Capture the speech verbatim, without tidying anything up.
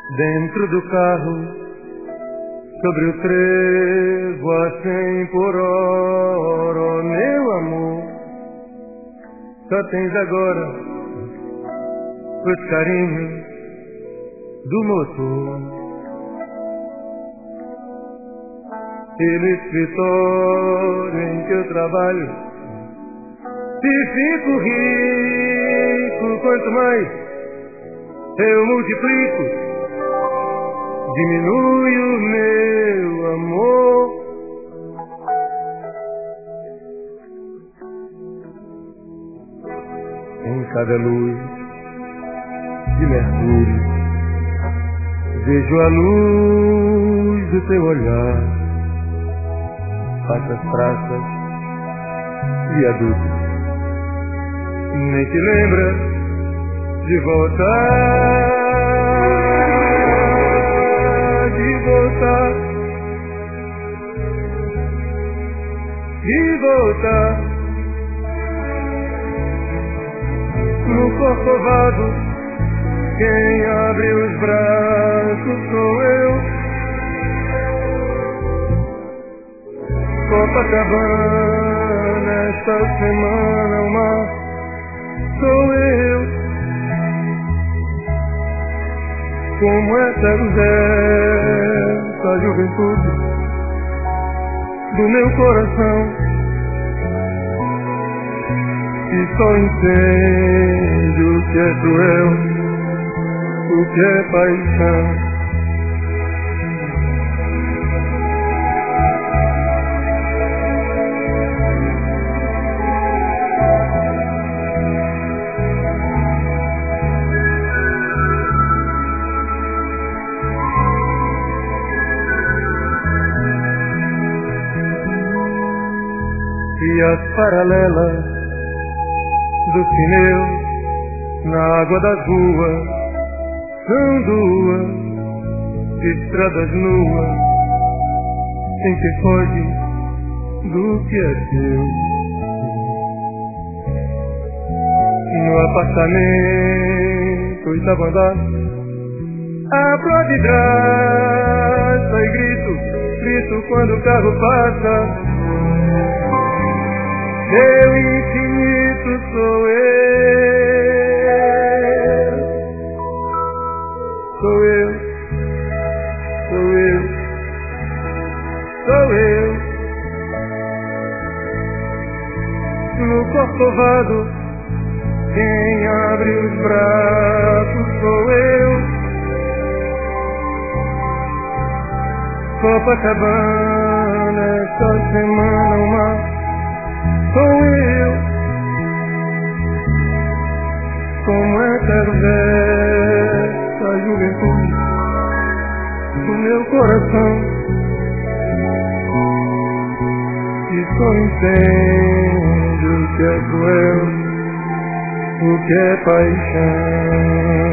Dentro do carro, sobre o trevo a cem por hora, oh, meu amor, só tens agora os carinhos do motor. E no escritório em que eu trabalho, se fico rico, quanto mais eu multiplico, diminui o meu amor. Em cada luz de Mercúrio vejo a luz do teu olhar. Passa as praças, viadutos, nem te lembra de voltar. Voltar, e voltar no corcovado. Quem abre os braços sou eu. Copacabana, esta semana o mar sou eu. Como essa a juventude do meu coração, que só entende o que é cruel, o que é paixão. E as paralelas do pneu na água das ruas são duas estradas nuas em que foge do que é teu. No apartamento oitavo andar, abro de graça e grito, grito quando o carro passa. Meu infinito sou eu, sou eu, sou eu, sou eu. No corcovado, quem abre os braços sou eu. Copacabana, esta semana o mar sou eu. Como é perversa a juventude do meu coração, que só entende o que é cruel, o que é paixão.